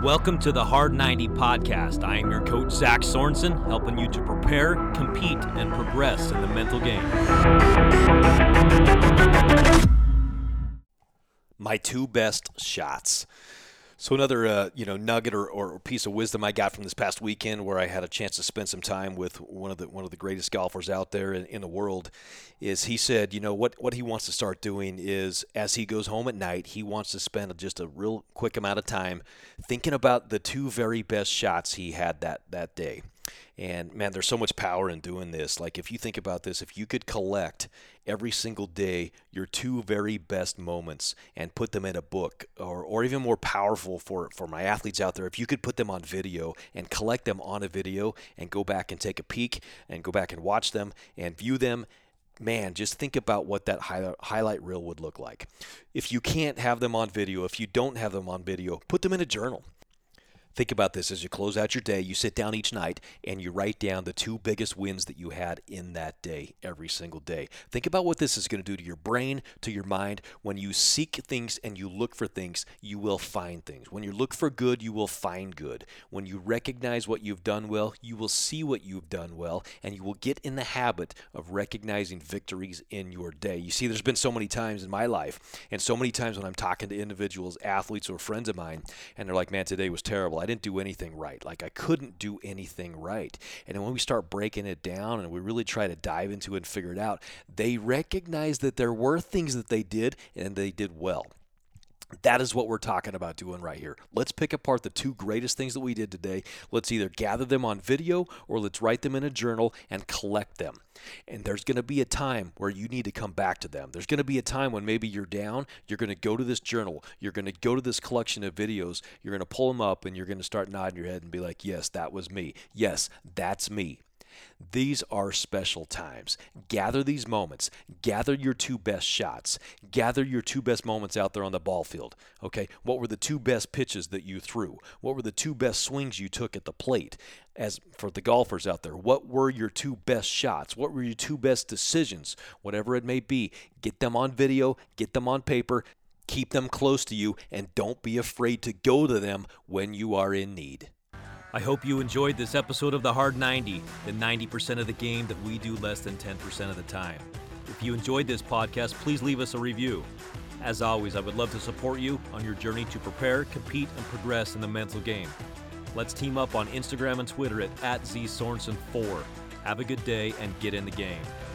Welcome to the Hard 90 podcast. I am your coach, Zach Sorensen, helping you to prepare, compete, and progress in the mental game. My two best shots. So another nugget or piece of wisdom I got from this past weekend, where I had a chance to spend some time with one of the greatest golfers out there in the world, is he said, what he wants to start doing is, as he goes home at night, he wants to spend just a real quick amount of time thinking about the two very best shots he had that day. And man, there's so much power in doing this. Like, if you think about this, if you could collect every single day your two very best moments and put them in a book, or even more powerful for my athletes out there, if you could put them on video and collect them on a video and go back and take a peek and go back and watch them and view them, man, just think about what that highlight reel would look like. If you can't have them on video, if you don't have them on video, put them in a journal. Think about this. As you close out your day, you sit down each night and you write down the two biggest wins that you had in that day, every single day. Think about what this is going to do to your brain, to your mind. When you seek things and you look for things, you will find things. When you look for good, you will find good. When you recognize what you've done well, you will see what you've done well, and you will get in the habit of recognizing victories in your day. You see, there's been so many times in my life, and so many times when I'm talking to individuals, athletes, or friends of mine, and they're like, man, today was terrible. I didn't do anything right. Like, I couldn't do anything right. And when we start breaking it down and we really try to dive into it and figure it out, they recognize that there were things that they did and they did well. That is what we're talking about doing right here. Let's pick apart the two greatest things that we did today. Let's either gather them on video or let's write them in a journal and collect them. And there's going to be a time where you need to come back to them. There's going to be a time when maybe you're down. You're going to go to this journal. You're going to go to this collection of videos. You're going to pull them up and you're going to start nodding your head and be like, yes, that was me. Yes, that's me. These are special times. Gather these moments. Gather your two best shots. Gather your two best moments out there on the ball field. Okay, what were the two best pitches that you threw? What were the two best swings you took at the plate? As for the golfers out there, what were your two best shots? What were your two best decisions? Whatever it may be, get them on video, get them on paper, keep them close to you, and don't be afraid to go to them when you are in need. I hope you enjoyed this episode of the Hard 90, the 90% of the game that we do less than 10% of the time. If you enjoyed this podcast, please leave us a review. As always, I would love to support you on your journey to prepare, compete, and progress in the mental game. Let's team up on Instagram and Twitter at @ZSorensen4. Have a good day and get in the game.